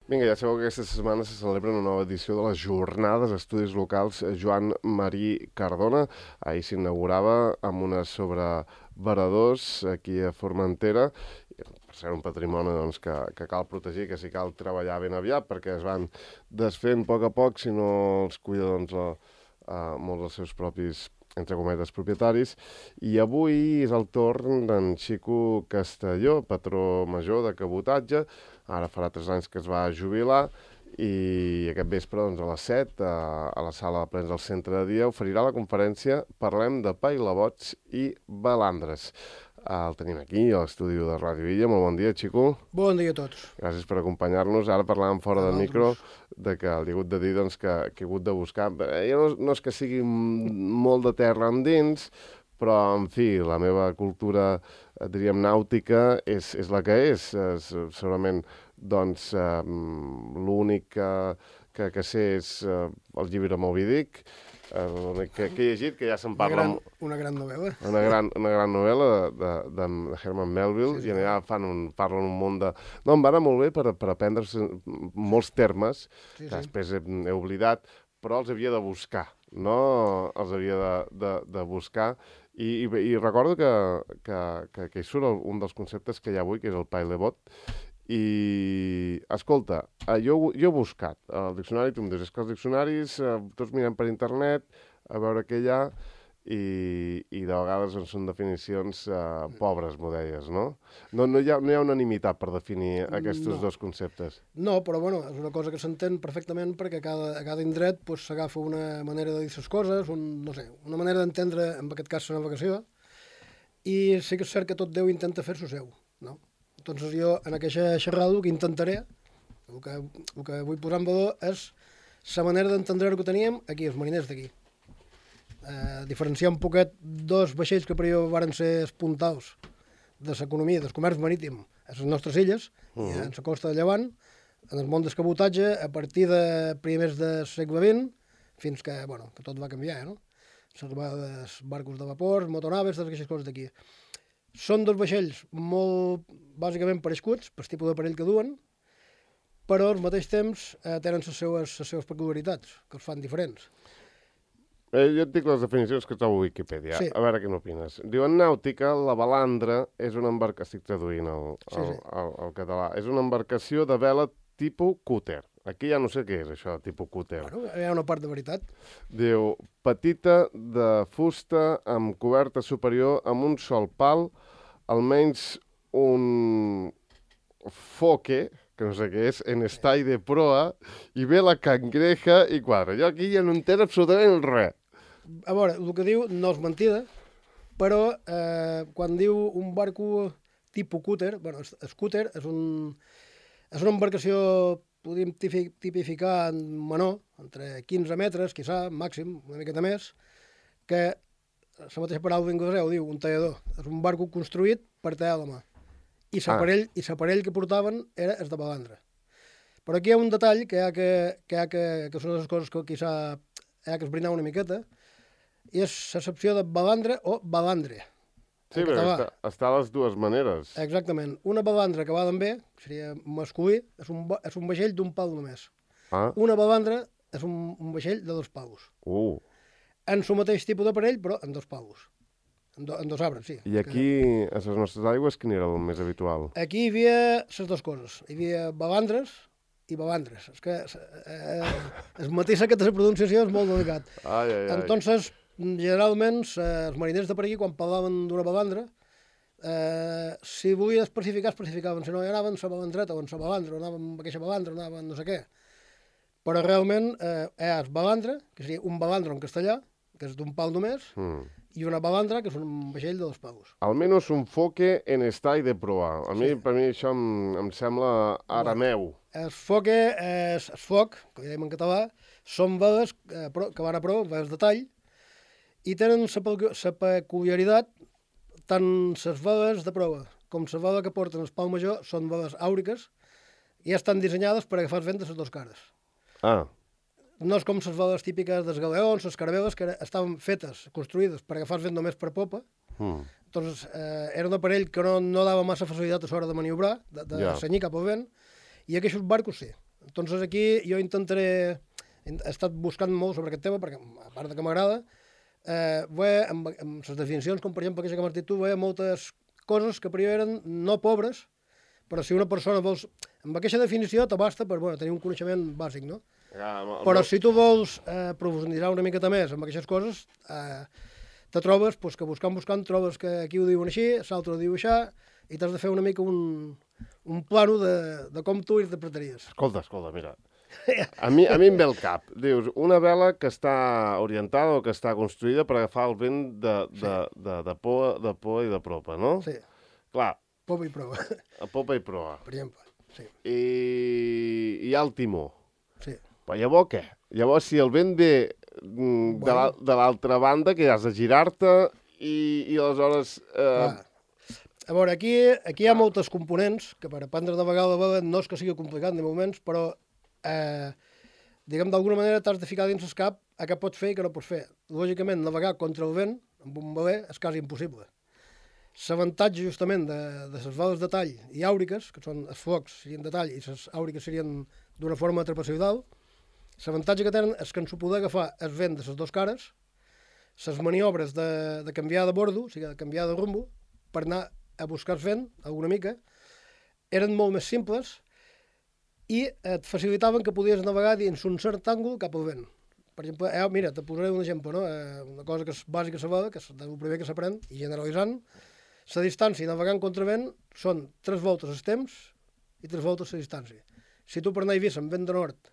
Vinga, ja sabeu que aquesta setmana se celebra una nova edició de les Jornades Estudis Locals Joan Marí Cardona. Ahir s'inaugurava amb unes sobre varadors aquí a Formentera. Per ser un patrimoni doncs, que cal protegir, que s'hi cal treballar ben aviat, perquè es van desfent a poc si no els cuida doncs, molts dels seus propis entre cometes, propietaris, i avui és el torn d'en Xico Castelló, patró major de cabotatge. Ara farà 3 anys que es va jubilar i aquest vespre, doncs, a les 7, a la sala de plens del centre de dia, oferirà la conferència Parlem de pailabots i balandres. El tenim aquí, a l'estudi de Ràdio Illa. Molt bon dia, Xico. Bon dia a tots. Gràcies per acompanyar-nos. Ara parlàvem fora del micro de que li he hagut de dir doncs, que he hagut de buscar. No és que sigui molt de terra endins, però, en fi, la meva cultura, diríem, nàutica és la que és. Segurament, doncs, l'únic que sé és el llibre Moby Dick, l'únic que he llegit, que ja se'n parla... Una gran novel·la. Una gran novel·la de Herman Melville, sí. I allà parlen un munt de... No, em va anar molt bé per aprendre molts termes, que després he oblidat, però els havia de buscar, no? Els havia de buscar, i recordo que hi surt un dels conceptes que hi ha avui, que és el pailebot. I, escolta, jo he buscat el diccionari, tu em dius, és que els diccionaris tots mirem per internet a veure què hi ha i de vegades són definicions pobres, m'ho deies, no? No hi ha unanimitat per definir aquests dos conceptes. No, però bueno, és una cosa que s'entén perfectament perquè a cada indret s'agafa una manera de dir les coses, una manera d'entendre, en aquest cas, la navegació, i sí que és cert que tot Déu intenta fer-s'ho seu, no? Entonces jo, en aquesta xerrada, el que intentaré, el que vull posar en valor és la manera d'entendre que teníem aquí, els mariners d'aquí. Diferenciar un poquet dos vaixells que per jo varen ser espuntals de l'economia, del comerç marítim a les nostres illes, i en la costa de Llevant, en el món del cabotatge, a partir de primers del segle XX, fins que tot va canviar, no? Els barcos de vapor, motonaves, totes aquestes coses d'aquí. Són dos vaixells molt, bàsicament, parescuts, pel tipus d'aparell que duen, però al mateix temps tenen les seves peculiaritats, que els fan diferents. Jo et dic les definicions que trobo a Wikipedia, sí. A veure què n'opines. Diu, en nàutica, la balandra és una embarcació, estic traduint al català, és una embarcació de vela tipus cúter. Aquí ja no sé què és això, tipus cúter. Bueno, hi ha una part de veritat. Diu, petita, de fusta, amb coberta superior, amb un sol pal, almenys un foque, que no sé què és, en estai de proa, i ve la cangreja i quadra. Jo aquí ja no entenc absolutament res. A veure, el que diu no és mentida, però quan diu un barco tipus cúter, el cúter és una embarcació, podríem tipificar en menor, entre 15 metres, quizà, màxim, una miqueta més, que la mateixa paraula d'inglès ho diu, un tallador. És un barco construït per tallar a la mà. I l'aparell que portaven era el de balandra. Però aquí hi ha un detall que són les coses que quizà hi ha que esbrinar una miqueta, i és l'excepció de balandra o balandre. Sí, perquè està a les dues maneres. Exactament. Una balandra que va d'en bé, que seria masculí, és un vaixell d'un pal només. Una balandra és un vaixell de 2 palos. En el mateix tipus d'aparell, però en 2 palos. En 2 arbres, sí. I aquí, a les nostres aigües, quin era el més habitual? Aquí hi havia les dues coses. Hi havia balandres i balandres. És que el mateix aquesta pronunciació és molt delicat. Entonces, generalment, els mariners de per aquí, quan parlaven d'una balandra, si volien especificaven si no anaven a la balandreta o en la balandra, o anaven amb aquesta balandra, o anaven no sé què. Però realment hi ha balandra, que seria un balandre en castellà, que és d'un pal només, i una balandra, que és un vaixell de 2 palos. Almenys un foque en estai de proa. Per mi això em sembla arameu. El foc, que dèiem en català, són veles que van a proa, veles de tall, i tenen la peculiaritat, tant les veles de proa com la vela que porten el pal major són veles àuriques i estan dissenyades per agafar el vent de les 2 cares. No és com les veles típiques dels galeons, les caraveles, que estaven fetes, construïdes per agafar el vent només per popa. Entonces, era un aparell que no dava massa facilitat a l'hora de maniobrar, de senyir cap al vent, i aquests barcos sí. Entonces aquí jo he estat buscant molt sobre aquest tema, perquè a part que m'agrada, veia amb les definicions, com per exemple aquesta que m'has dit tu, veia moltes coses que a priori eren no pobres, però si una persona vols... Amb aquesta definició t'abasta per tenir un coneixement bàsic, no? Però si tu vols profunditzar una miqueta més amb aquestes coses, te trobes que buscant trobes que aquí ho diuen així, l'altre ho diu això, i t'has de fer una mica un plano de com tu interpretaries. Escolta, mira. A mi em ve el cap. Dius, una vela que està orientada o que està construïda per agafar el vent de popa i de propa, no? Sí. Clar. Popa i proa. Popa i proa. Per exemple, sí. I hi ha el timó. Sí. Però llavors què? Llavors, si el vent ve de l'altra banda, que has de girar-te i aleshores... A veure, aquí hi ha moltes components que per aprendre a navegar la vela no és que sigui complicat de moments, però diguem d'alguna manera t'has de ficar dins el cap a què pots fer i què no pots fer. Lògicament, navegar contra el vent amb un veler és quasi impossible. L'avantatge justament de les veles de tall i àuriques, que són els flocs serien de tall i les àuriques serien d'una forma trapezoidal, l'avantatge que tenen és que ens ho poder agafar el vent de les dues cares, les maniobres de canviar de bordo, o sigui, de canviar de rumbo, per anar a buscar el vent, alguna mica, eren molt més simples i et facilitaven que podies navegar dins un cert àngul cap al vent. Per exemple, mira, te posaré un exemple, no? Una cosa que és bàsica a saber, que és el primer que s'aprèn, i generalitzant, la distància navegant contra vent són 3 voltes el temps i 3 voltes la distància. Si tu per anar a Eivissa amb vent de nord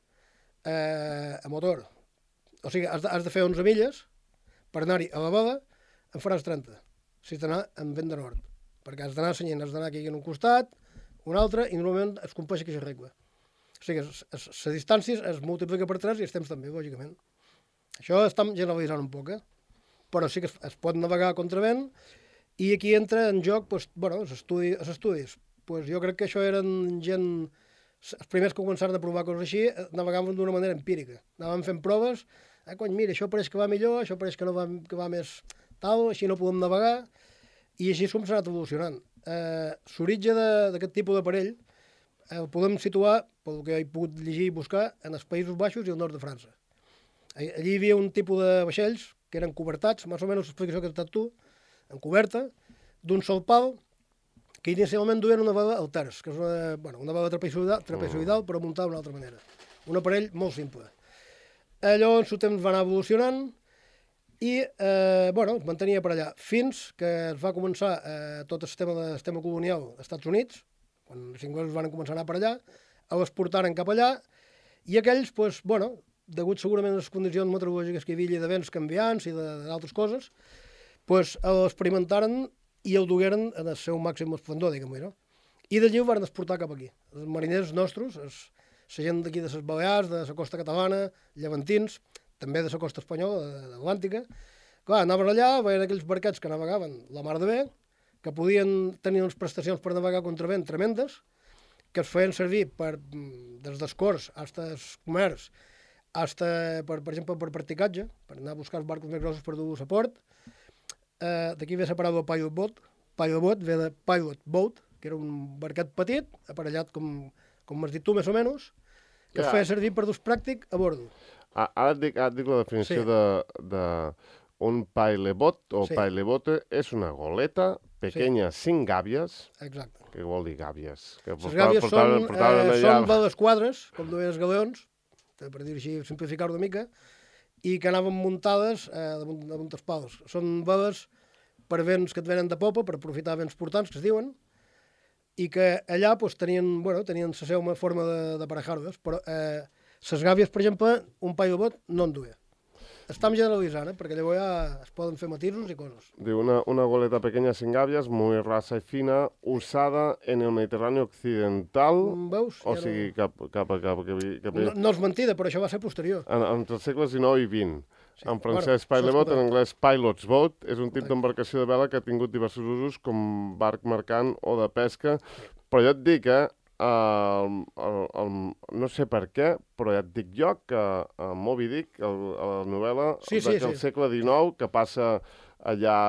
a motor, o sigui, has de fer 11 milles, per anar-hi a la vela en faràs 30, si has d'anar amb vent de nord, perquè has d'anar senyent, has d'anar aquí en un costat, un altre, i normalment es compleix aquesta regla. O sigui, la distància es multiplica per 3 i els temps també, lògicament. Això estem generalitzant un poc, però sí que es pot navegar contra vent, i aquí entra en joc, els estudis. Jo crec que això eren gent... Els primers que començaven a provar coses així navegaven d'una manera empírica. Anàvem fent proves, mira, això pareix que va millor, això pareix que no va, que va més tal, així no podem navegar, i així és com s'ha anat evolucionant. L'origen d'aquest tipus d'aparell el podem situar, pel que he pogut llegir i buscar, en els Països Baixos i el nord de França. Allí hi havia un tipus de vaixells que eren cobertats, més o menys l'explicació que has estat tu, en coberta, d'un sol pal, que inicialment duien una vela al terç, que és una vela trapezoidal, però muntada d'una altra manera. Un aparell molt simple. Allò en el temps va anar evolucionant i es mantenia per allà, fins que es va començar tot el sistema colonial als Estats Units, quan els inglesos van començar a anar per allà, l'exportaren cap allà, i aquells, degut segurament a les condicions meteorològiques que hi havia de vents canviants i d'altres coses, l'experimentaren i el dugueren en el seu màxim esplendor, diguem-ho, no? I d'allí ho van exportar cap aquí. Els mariners nostres, la gent d'aquí de les Balears, de la costa catalana, llevantins, també de la costa espanyola, de l'Atlàntica, clar, anaven allà, veien aquells barquets que navegaven la mar de bé, que podien tenir unes prestacions per navegar contra vent tremendes, que es feien servir des dels cors fins al comerç, per exemple, per practicatge, per anar a buscar els barcos més grossos per dur-los a port. D'aquí ve la paraula pilot boat, ve de pilot boat, que era un barquet petit, aparellat, com m'has dit tu, més o menys, que es feia servir per d'ús pràctic a bordo. Ara et dic la definició d'un pilebot o pilebote, és una goleta pequeña sin gàbies. Exacte. Què vol dir gàbies? Les gàbies són veles quadres, com duien els galeons, per dir-ho així, simplificar-ho una mica, i que anaven muntades damunt els pals. Són veles per vents que et venen de popa, per aprofitar vents portants, que es diuen, i que allà tenien la seva forma d'aparejar-les, però les gàbies, per exemple, un pilot no en duia. Estem generalitzant, perquè llavors ja es poden fer matisos i coses. Diu, una goleta pequeña sin gavias, muy rasa y fina, usada en el Mediterráneo occidental. Veus? O sigui, cap... No és mentida, però això va ser posterior. Entre els segles XIX i XX. Sí. En francès, pilot, en anglès, pilot's boat, és un tipus d'embarcació de vela que ha tingut diversos usos com barc mercant o de pesca. Però jo et dic, no sé per què, però ja et dic jo que Moby Dick, la novel·la del segle XIX, que passa allà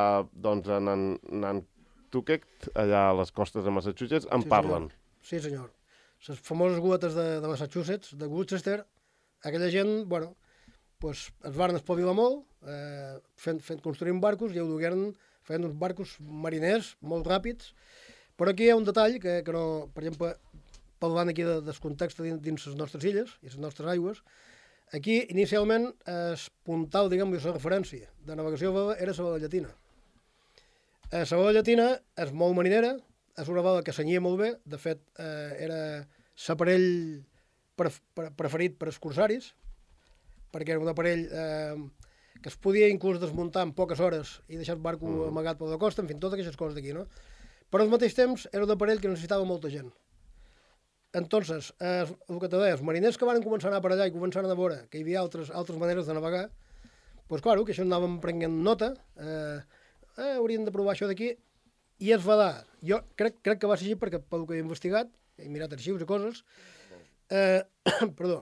a Nantucket, allà a les costes de Massachusetts, en parlen. Sí, senyor. les famoses goletes de Massachusetts, de Worcester, aquella gent, bueno, pues, es van espavilar molt, fent construint barcos, i ho dugueren feien uns barcos mariners molt ràpids, però aquí hi ha un detall que no, per exemple, parlant aquí del context dins les nostres illes i les nostres aigües, aquí inicialment el puntal, diguem, la referència de navegació era la vela llatina. La vela llatina és molt marinera, és una vela que senyia molt bé, de fet era l'aparell preferit per als corsaris, perquè era un aparell que es podia inclús desmuntar en poques hores i deixar el barco amagat per la costa, en fi, totes aquestes coses d'aquí, no? Però al mateix temps era un aparell que necessitava molta gent. Entonces, el que te deia, els mariners que van començar a anar per allà i començaren a veure que hi havia altres maneres de navegar, doncs, clar, que això anàvem prenent nota, hauríem de provar això d'aquí, i es va dar. Jo crec que va ser així perquè, pel que he investigat, he mirat arxius i coses, perdó,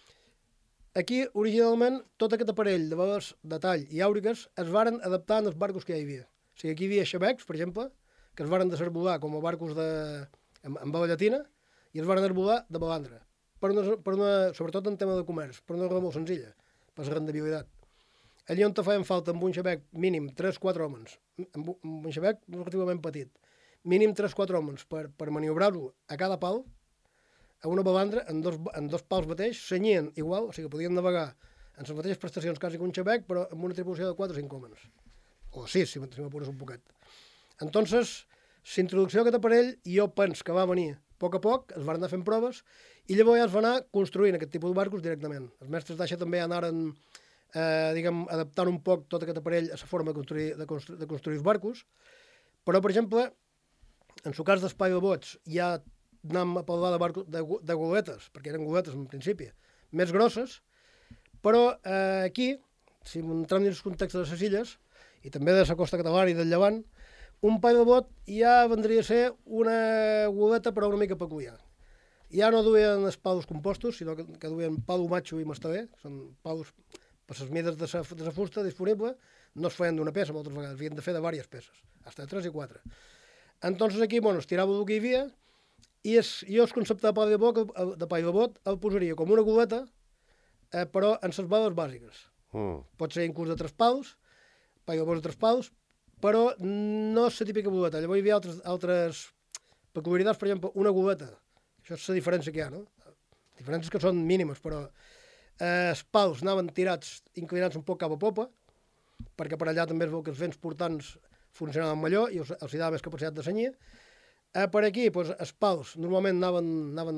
aquí, originalment, tot aquest aparell de veles de tall i àuriques es varen adaptar als barcos que hi havia. O sigui, aquí hi havia xabecs, per exemple, que es varen desenvolupar com a barcos amb vela llatina i es varen desenvolupar de balandra, sobretot en tema de comerç, per una raó molt senzilla, per la rendibilitat. Allí on te feien falta amb un xabec mínim 3-4 homes, amb un xabec relativament petit, mínim 3-4 homes per maniobrar-ho a cada pal, a una balandra, en dos pals mateix, senyien igual, o sigui, podien navegar en les mateixes prestacions quasi que un xabec, però amb una tripulació de 4 o 5 homes. O 6, si m'apures un poquet. Entonces, l'introducció d'aquest aparell, jo penso que va venir a poc, es van anar fent proves, i llavors ja es va anar construint aquest tipus de barcos directament. Els mestres d'aixa també anaren, diguem, adaptant un poc tot aquest aparell a la forma de construir els barcos, però, per exemple, en el cas d'espai de bots, ja anem a parlar de goletes, perquè eren goletes en principi, més grosses, però aquí, si entrem dins el context de les illes, i també de la costa catalana i del Llevant, un pal de bot ja vendria a ser una goleta però una mica peculiar. Ja no duien els palos compostos, sinó que duien palo matxo i mastaler, són palos per les mides de la fusta disponible, no es feien d'una peça moltes vegades, havien de fer de diverses peces, fins a 3 i 4. Entonces aquí, bueno, es tirava el que hi havia, i jo el concepte de pal de bot el posaria com una goleta, però en les bales bàsiques. Pot ser inclús de 3 pals, pal de bot de 3 pals, però no és la típica goleta. Llavors hi havia altres peculiaritats, per exemple, una goleta. Això és la diferència que hi ha, no? Diferències que són mínimes, però els pals anaven tirats, inclinats un poc cap a popa, perquè per allà també es veu que els vents portants funcionaven millor i els dava més capacitat de senyir. Per aquí, doncs, els pals normalment anaven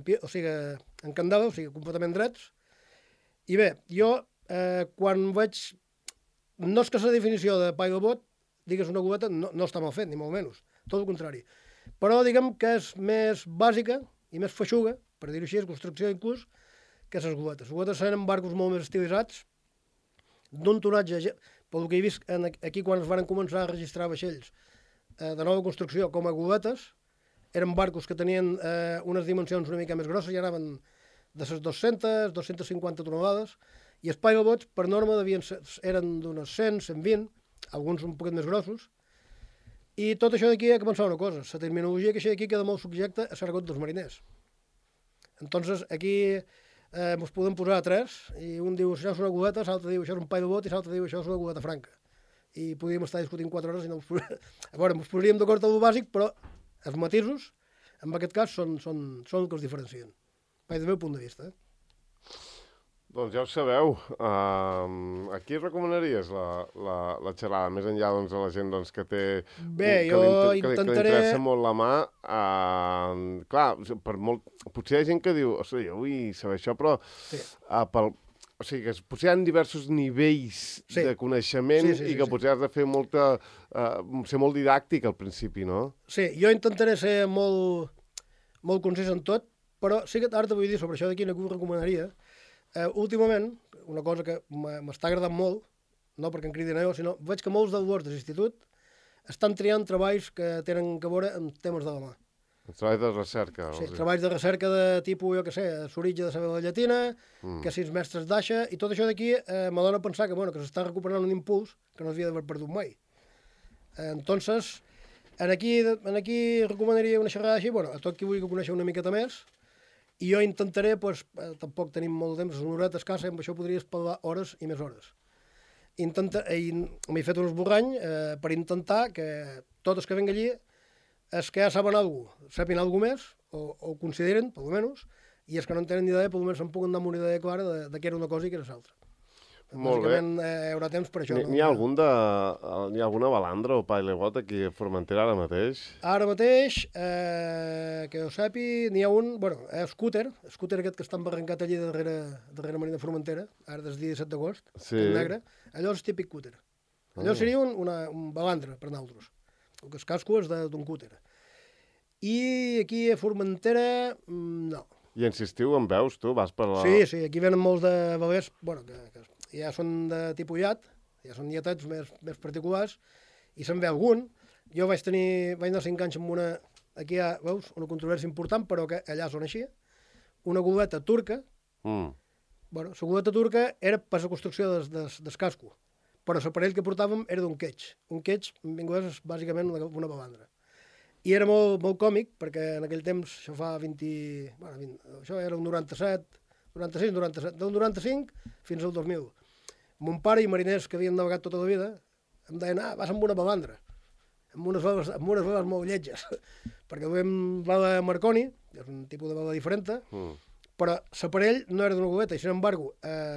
en candela, o sigui, completament drets. I bé, jo, quan veig... No és que la definició de pal de bot, digues una goleta, no està mal fet, ni molt menys. Tot el contrari. Però diguem que és més bàsica i més feixuga, per dir-ho així, és construcció inclús, que les goletes. Les goletes eren barcos molt més estilitzats, d'un tonatge... Pel que he vist aquí, quan es van començar a registrar vaixells de nova construcció com a goletes, eren barcos que tenien unes dimensions una mica més grosses, ja anaven de les 200, 250 tonelades, i els paddleboats, per norma, eren d'unes 100, 120, alguns un poquet més grossos, i tot això d'aquí ha començat una cosa, la terminologia que això d'aquí queda molt subjecta a l'argot dels mariners. Entonces, aquí ens podem posar a 3, i un diu això és una goleta, l'altre diu això és un paddleboat i l'altre diu això és una goleta franca. I podríem estar discutint 4 hores i no ens posaríem d'acord amb el bàsic, però els matisos, en aquest cas, són el que els diferencien. Des del meu punt de vista. Doncs ja ho sabeu. A qui recomanaries la xerrada? Més enllà de la gent que té... Bé, jo intentaré... Que li interessa molt la mà. Clar, potser hi ha gent que diu, ostres, jo vull saber això, però... Sí. O sigui, que potser hi ha diversos nivells de coneixement i que potser has de fer ser molt didàctic al principi, no? Sí, jo intentaré ser molt concís en tot, però sí que ara te vull dir sobre això d'aquí una que us recomanaria. Últimament, una cosa que m'està agradant molt, no perquè em cridin a jo, sinó veig que molts d'alumnes de l'institut estan triant treballs que tenen a veure amb temes de la mà. Treballs de recerca. Sí, treballs de recerca de tipus, jo què sé, l'oritge de la vela llatina, que si els mestres d'aixa, i tot això d'aquí me dona a pensar que s'està recuperant un impuls que no havia d'haver perdut mai. Entonces, aquí recomanaria una xerrada així, a tot qui vulgui conèixer una miqueta més, I jo intentaré, doncs, tampoc tenim molt de temps, és una horeta escassa, i amb això podries parlar hores i més hores. M'he fet un esborrany per intentar que tots els que venguen allí és que ja saben alguna cosa, sapin alguna més, o ho consideren, per almenys, i els que no en tenen ni idea, per almenys se'n puguin anar amb una idea clara de què era una cosa i què era l'altra. Molt bé. Bàsicament hi haurà temps per això. N'hi ha alguna balandra o pailegot aquí a Formentera ara mateix? Ara mateix, que jo sàpi, n'hi ha un, bueno, scooter aquest que està embarrancat allí darrere Marina Formentera, ara des del dia 17 d'agost, en negre, allò és típic cúter. Allò seria un balandre per nosaltres. El que es casco és d'un cúter. I aquí a Formentera, no. I insistiu en veus, tu? Vas per la... Sí, aquí venen molts de velers, bueno, que ja són de tipus iat, ja són iatats més particulars, i se'n ve algun. Jo vaig anar 5 anys amb una, aquí hi ha, veus, una controvèrsia important, però que allà són així, una goleta turca. Bueno, la goleta turca era per la construcció del casco, però l'aparell que portàvem era d'un quetx. Un quetx, en anglès, és bàsicament una balandra. I era molt còmic, perquè en aquell temps, això fa 20... Bueno, això era el 97, 96, 97, del 95 fins al 2000. Mon pare i mariners que havien navegat tota la vida em deien, vas amb una balandra, amb unes veles molt lletges, perquè duem vela Marconi, que és un tipus de vela diferent, però l'aparell no era d'una goleta, i sin embargo,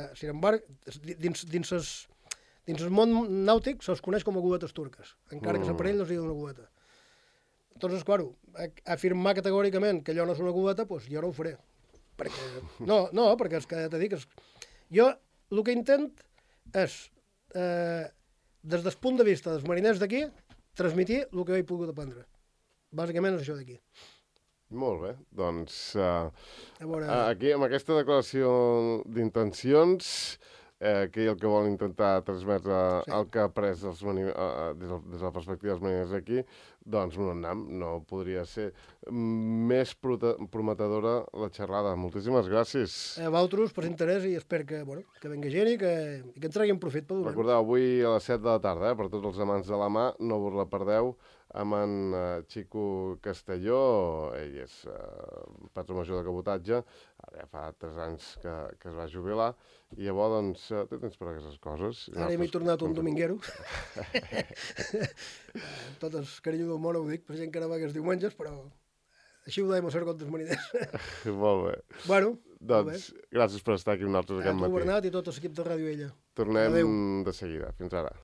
dins el món nàutic se'ls coneix com a goletes turques, encara que l'aparell no sigui d'una goleta. Entonces, claro, afirmar categòricament que allò no és una goleta, doncs jo no ho faré. Perquè és que ja t'he dit, jo el que intent és, des del punt de vista dels mariners d'aquí, transmitir el que he pogut aprendre. Bàsicament és això d'aquí. Molt bé, doncs aquí amb aquesta declaració d'intencions, que el que vol intentar transmetre el que ha après des de la perspectiva dels mariners aquí, doncs no podria ser més prometedora la xerrada. Moltíssimes gràcies. A vosaltres per l'interès i espero que vengui gent i que en treguin profit pel moment. Recordeu, avui a les 7 de la tarda, per tots els amants de la mà, no us la perdeu, amb en Xico Castelló. Ell és patró major de cabotatge, ja fa 3 anys que es va jubilar, i llavors doncs té temps per aquestes coses. Ara m'he tornat un dominguero. Tot el carinyo del món ho dic, per gent que navega els diumenges, però així ho deim a ser contra els mariners. Molt bé. Bueno, doncs gràcies per estar aquí amb nosaltres aquest matí. Tu, Bernat, i tot l'equip de Ràdio Ella. Tornem de seguida. Fins ara.